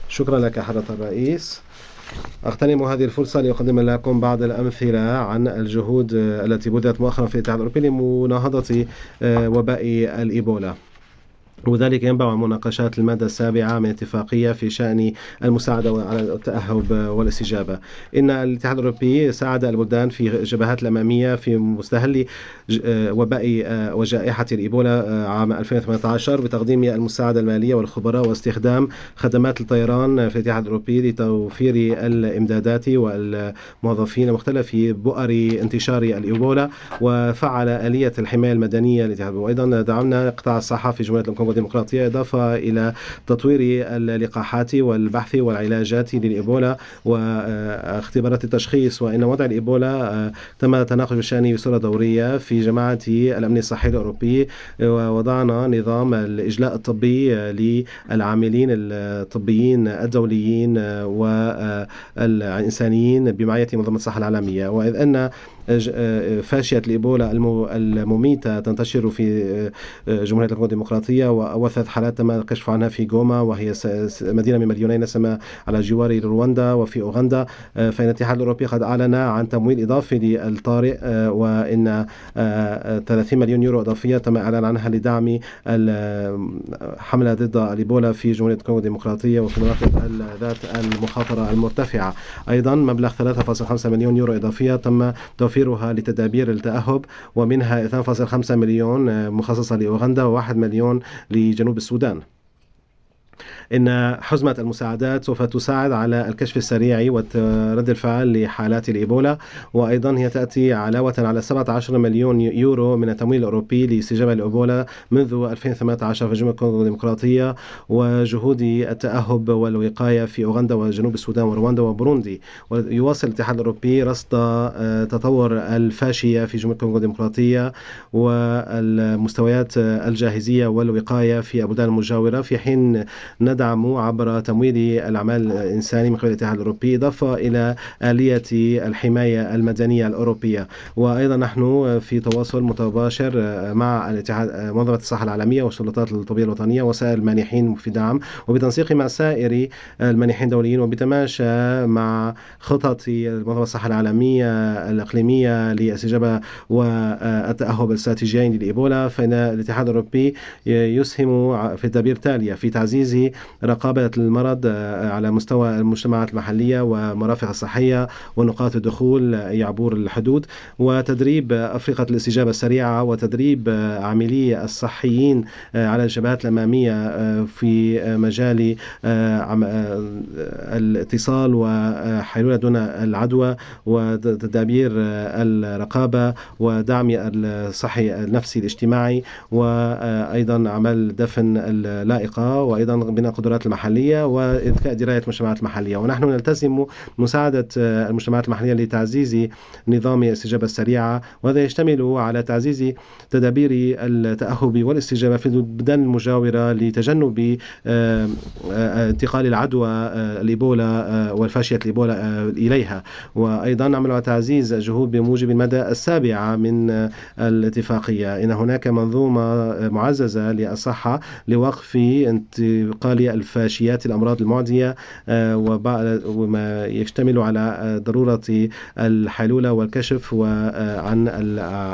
شكرا لك حضرة الرئيس. أغتنم هذه الفرصة لأقدم لكم بعض الأمثلة عن الجهود التي بذلت مؤخرا في الاتحاد الأوروبي لمناهضة وباء الإيبولا، وذلك ينبع عن مناقشات المادة السابعة من اتفاقية في شأن المساعدة على التأهب والاستجابة. إن الاتحاد الأوروبي ساعد البلدان في الجبهات الأمامية في مستهل وباء وجائحة الإيبولا عام 2018 بتقديم المساعدة المالية والخبراء واستخدام خدمات الطيران في الاتحاد الأوروبي لتوفير الإمدادات والموظفين مختلف بؤر انتشار الإيبولا، وفعل آلية الحماية المدنية للاتحاد. وأيضا دعمنا قطاع الصحة في جمهورية الكونغو الديمقراطية، إضافة إلى تطوير اللقاحات والبحث والعلاجات للإيبولا واختبارات التشخيص. وإن وضع الإيبولا تم التناقش بشأنه بصورة دورية في جماعة الأمن الصحي الأوروبي، ووضعنا نظام الإجلاء الطبي للعاملين الطبيين الدوليين والإنسانيين بمعية منظمة الصحة العالمية. وإذ أن فاشية الإيبولا المميتة تنتشر في جمهورية الكونغو الديمقراطية، وثلاث حالات تم الكشف عنها في غوما، وهي مدينة من مدينين نسمة على جوار رواندا، وفي أوغندا. فإن الاتحاد الأوروبي قد أعلن عن تمويل إضافي للطارئ، وإن 30 مليون يورو إضافية تم الإعلان عنها لدعم الحملة ضد الإيبولا في جمهورية الكونغو الديمقراطية وفي المناطق ذات المخاطرة المرتفعة. أيضا مبلغ 3.5 مليون يورو إضافية تم توفيرها لتدابير التأهب، ومنها 2.5 مليون مخصصة لأوغندا و1 مليون لجنوب السودان. إن حزمة المساعدات سوف تساعد على الكشف السريع ورد الفعل لحالات الإيبولا، وأيضا هي تأتي علاوة على 17 مليون يورو من التمويل الأوروبي لاستجابة الإيبولا منذ 2018 في جمهورية الكونغو الديمقراطية، وجهود التأهب والوقاية في أوغندا وجنوب السودان ورواندا وبوروندي. ويواصل الاتحاد الأوروبي رصد تطور الفاشية في جمهورية الكونغو الديمقراطية والمستويات الجاهزية والوقاية في البلدان المجاورة، في حين ندعم عبر تمويل الأعمال الإنساني من قبل الاتحاد الأوروبي، إضافة إلى آلية الحماية المدنية الأوروبية. وأيضا نحن في تواصل متباشر مع الاتحاد منظمة الصحة العالمية والسلطات الطبية الوطنية وسائر المانحين في دعم، وبتنسيق مع سائر المانحين الدوليين، وبتماشى مع خطط منظمة الصحة العالمية الإقليمية للاستجابة والتأهب الاستراتيجيين للإيبولا. فإن الاتحاد الأوروبي يسهم في التدابير التالية: في تعزيز رقابة المرض على مستوى المجتمعات المحلية ومرافق الصحية ونقاط الدخول يعبر الحدود، وتدريب أفرقة الاستجابة السريعة، وتدريب عاملي الصحيين على الجبهات الأمامية في مجال الاتصال وحلول دون العدوى، وتدابير الرقابة ودعم الصحي النفسي الاجتماعي، وأيضا عمل دفن اللائقة، وأيضا بناء القدرات المحلية وإذكاء دراية المجتمعات المحلية. ونحن نلتزم مساعدة المجتمعات المحلية لتعزيز نظام الاستجابة السريعة، وهذا يشتمل على تعزيز تدابير التأهب والاستجابة في البلدان المجاورة لتجنب انتقال العدوى الإيبولا والفاشية الإيبولا إليها. وأيضا نعمل على تعزيز جهود بموجب المادة السابعة من الاتفاقية. إن هناك منظومة معززة للصحة لوقف انتقال الفاشيات الأمراض المعدية، وما يشتمل على ضرورة الحلول والكشف عن